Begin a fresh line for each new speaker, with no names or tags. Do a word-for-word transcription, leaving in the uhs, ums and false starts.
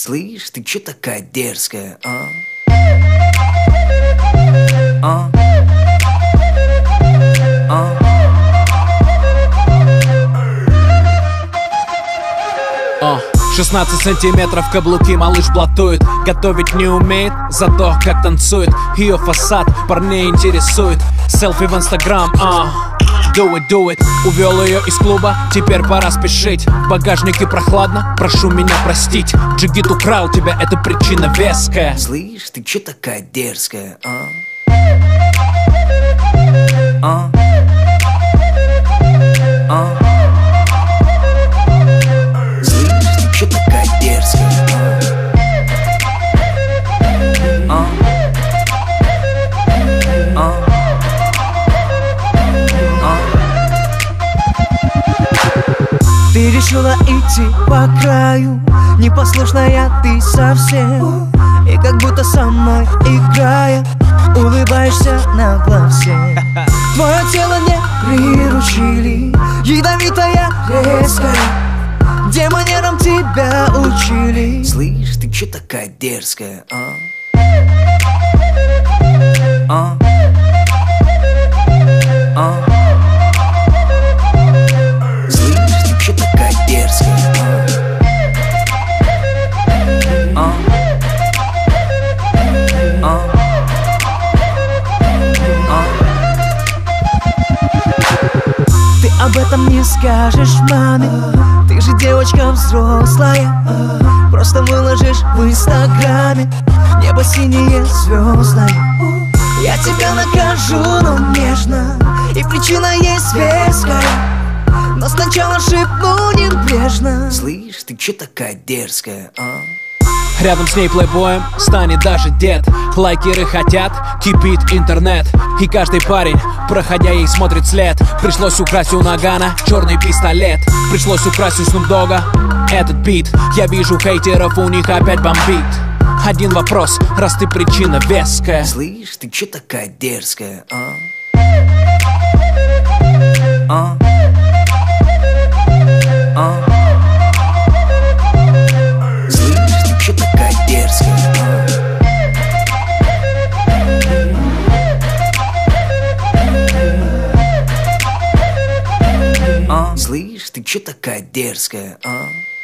Слышь, ты чё такая дерзкая, а? А? А?
О, шестнадцать сантиметров каблуки малыш блатует. Готовить не умеет, зато как танцует. Ее фасад парней интересует. Селфи в инстаграм, а Do it, do it. Увел ее из клуба, теперь пора спешить. В багажнике прохладно, прошу меня простить. Джигит украл тебя, это причина веская.
Слышь, ты чё такая дерзкая, а? А? А? Слышь, ты чё такая дерзкая, а? А? А?
Ты решила идти по краю, непослушная ты совсем. И как будто со мной играя, улыбаешься нагло всем. Твое тело не приручили, ядовитая, резкая. Где манерам тебя учили?
Слышь, ты чё такая дерзкая, а? А? А? Слышь, ты чё такая дерзкая, а? А? А? А?
Ты об этом не скажешь маме, ты же девочка взрослая. Просто выложишь в инстаграме небо синее звездное. Я тебя накажу, но нежно, и причина есть веская. Но сначала шепну небрежно.
Слышь, ты чё такая дерзкая, а?
Рядом с ней плейбоем станет даже дед. Лайкеры хотят, кипит интернет. И каждый парень, проходя ей, смотрит след. Пришлось украсть у Нагана черный пистолет. Пришлось украсть у Снуп Дога этот бит. Я вижу хейтеров, у них опять бомбит. Один вопрос, раз ты причина веская.
Слышь, ты чё такая дерзкая, а? А? А? Слышь, ты чё такая дерзкая, а? А? Слышь, ты чё такая дерзкая, а?